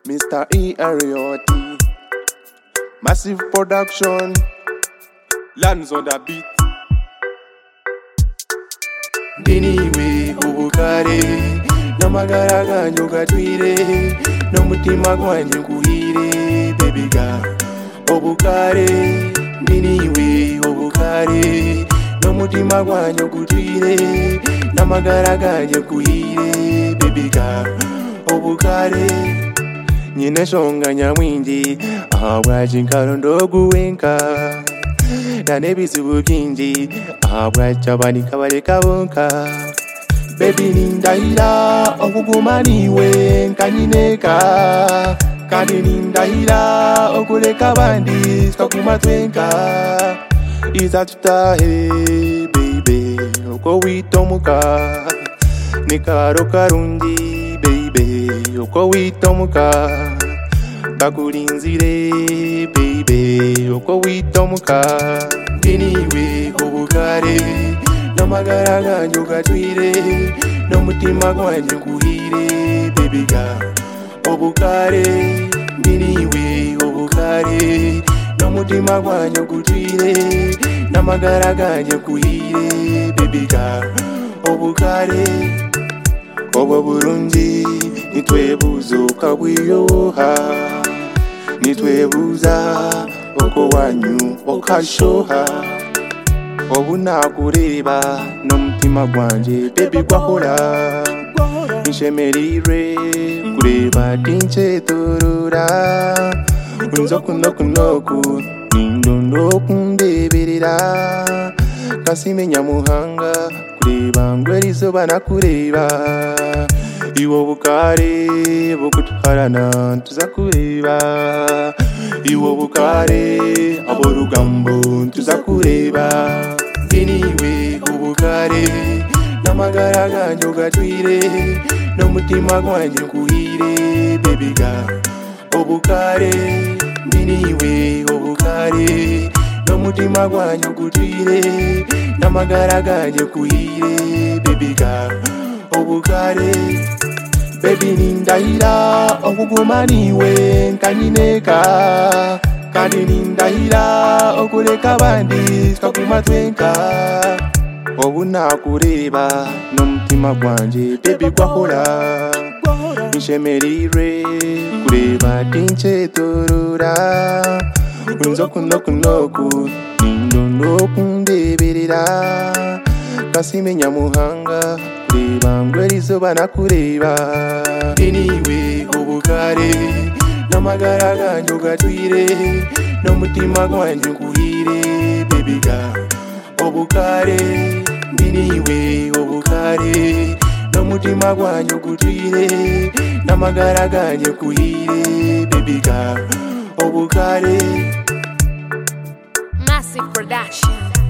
Mr. E. Ariotti, Massive Production, Lands on the beat. Ndiniwe ubukare n'amagara ganjye ugatwire n'umutima gwanjye nguhire baby girl ubukare ndiniwe ubukare n'umutima gwanjye ugutwire n'amagara ganjye nguhire baby girl ubukare nyine shonga nyamwingi ahabwaje inkaro ndoguwenka nanebizibu byinji ahabwaje abanika bareka bonka baby nindahira okugumaniwe nkanyineka kandi nindahira okuleka abandi twakumatwenka iza tutahe baby uko witomuka nikaro karungi baby uko witomuka bakurinzire baby uko witomuka ndiniwe ubukare n'amagara ganjye ugatwire n'umutima gwanjye nguhire baby girl ubukare ndiniwe ubukare n'umutima gwanjye ugutwire n'amagara ganjye nguhire baby girl ubukare obwo burungi nitwebuza ukabwiyoha nitwebuza uko wanyu okashoha obu nakureba n'umutima gwanjye baby gwahora inshemerire kureba tinchetorora unzokunokunoku nindondo kundeberera kasimenya muhanga kureba ngwerizoba nakureba iwo bukare bukutwarana tuzakureba iwo bukare abo rugambo tuzakureba ndiniwe ubukare n'amagara ganjye ugatwire n'umutima gwanjye nguhire baby girl ubukare ndiniwe ubukare n'umutima gwanjye ugutwire n'amagara ganjye nguhire baby girl ubukare baby nindahira okugumaniwe nkanyineka kandi nindahira okuleka abandi twakumatwenka obu nakureba n'umutima gwanjye baby gwahora inshemerire kureba tinchetorora unzokunokunoku nindondo kundeberera kasimenya muhanga kureba ngwerizoba nakureba ndiniwe ubukare n'amagara ganjye ugatwire n'umutima gwanjye nguhire baby girl ubukare ndiniwe ubukare n'umutima gwanjye ugutwire n'amagara ganjye nguhire baby girl ubukare Massive Production.